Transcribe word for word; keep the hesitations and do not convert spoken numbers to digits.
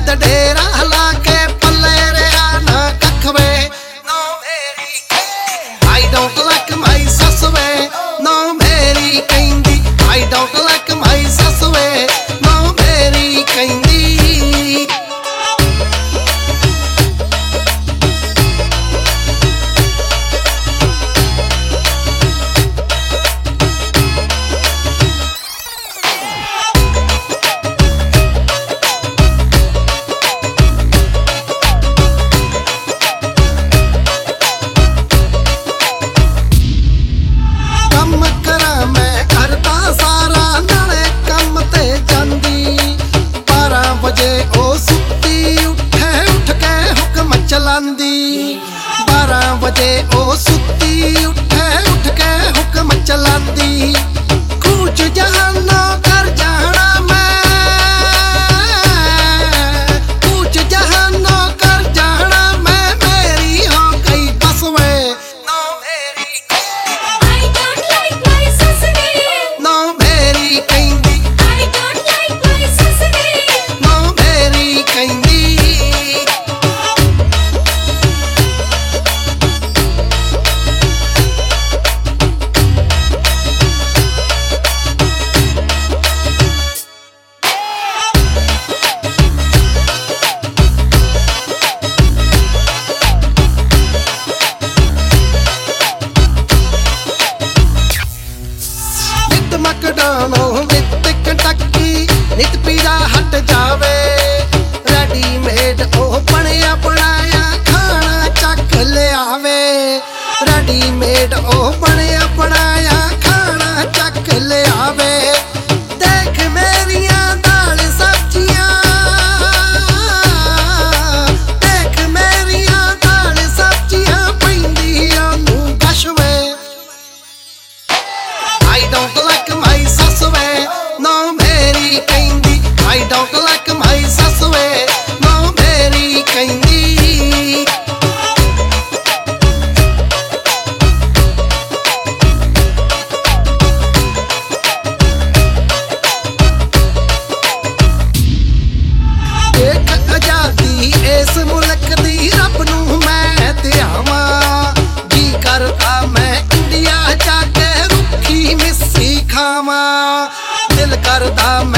जद डेरा हला के पल्ले रेहा ना कख वे। नो मेरी I don't like my सस वे, नो मेरी कहंदी I don't like my सस वे, नो मेरी कहंदी। बारह बजे ओ सुती उठे उठ के हुक्म चलांदी। कूच जहानो कर जाना मैं, कूच जहानो कर जाना मैं, मेरी हो गई बस वे। नो मेरी I don't like my सस वे, नो मेरी कहंदी I don't like my सस वे, नो मेरी कहंदी। मकडानो विद कंटकी नित पीजा हट जावे। रेडीमेड ओ बनिया बनाया खाना चक ले आवे। रेडीमेड ओ बनिया बनाया खाना चक ले आवे। देख मेरिया दाल सब्जियां, देख मेरिया दाल सब्जियां पैंदियां नू गशवे। I don't like my सस वे, नो मेरी कहंदी I don't like my सस वे, नो मेरी कहंदी। एक आजादी इस मुल्क दी रब नू मैं ध्यावा। जी करदा मैं इंडिया जाके रुखी मिस्सी खावा। दिल करदा